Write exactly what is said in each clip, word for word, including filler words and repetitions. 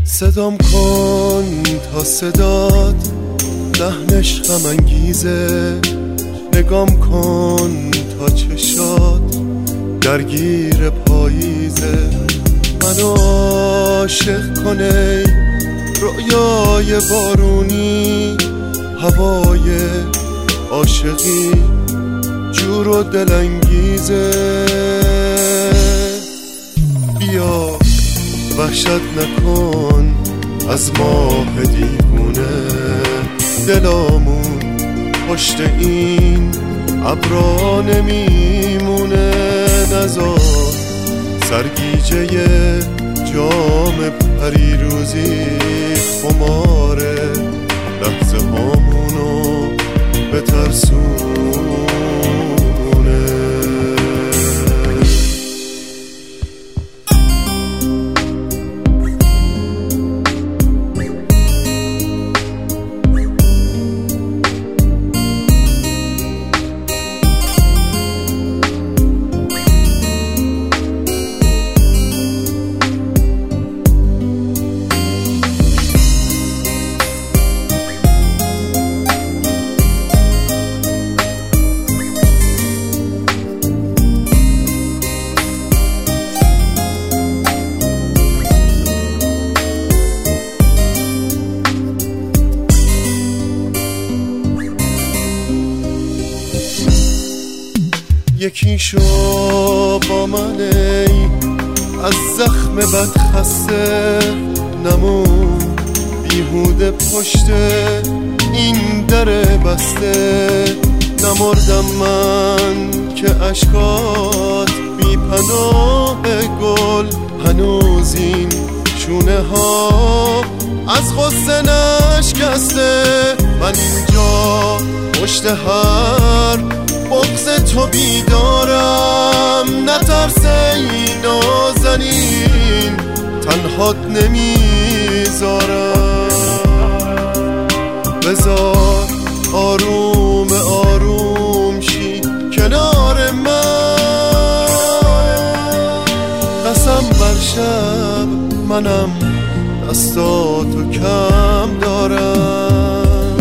صدام کن تا صدات لحنش غم انگیزه، نگام کن تا چشات درگیر پاییزه. منو عاشق کنی رویای بارونی، هوای عاشقی جور و دلانگیزه. بیا وحشت نکن از ماه دیوونه، دلامون پشت این ابرا نمیمونه. نزار سرگیجه جام پریروزی خماره لحظه هامونو بترسونه. یکی شو با من ای از زخم بد خسته، نمون بیهوده پشت این در بسته. نمردم من که اشکات بی پناه گل، هنوز این شونه ها از غصه نشکسته. من اینجا پشت هر بغض تو بیدارم، نترس ای نازنین تنهات نمیذارم. بذار آروم آروم شی کنار من، قسم بر شب منم دستاتو کم دارم.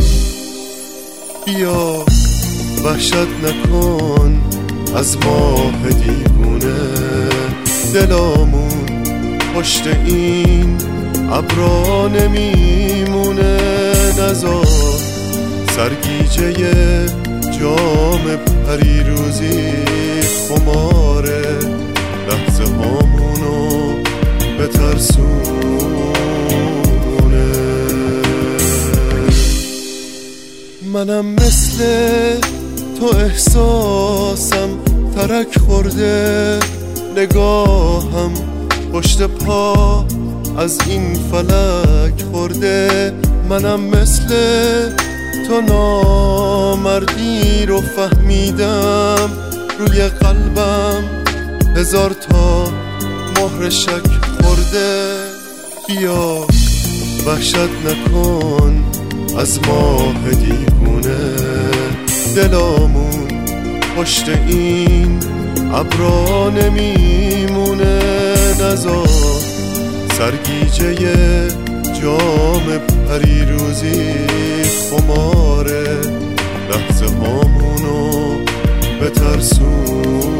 بیا وحشت نکن از ماه دیوونه، دلامون پشت این ابرا نمیمونه. نزار سرگیجه جام پریروزی خماره لحظه هامونو بترسونه. منم مثل تو احساسم ترک خورده، نگاهم پشت پا از این فلک خورده. منم مثل تو نامردی رو فهمیدم، روی قلبم هزار تا مهر شک خورده. بیا وحشت نکن از ماه دیوونه، دلامون پشت این ابرا نمیمونه. نزار سرگیجه جام پریروزی خماره لحظه هامونو بترسون.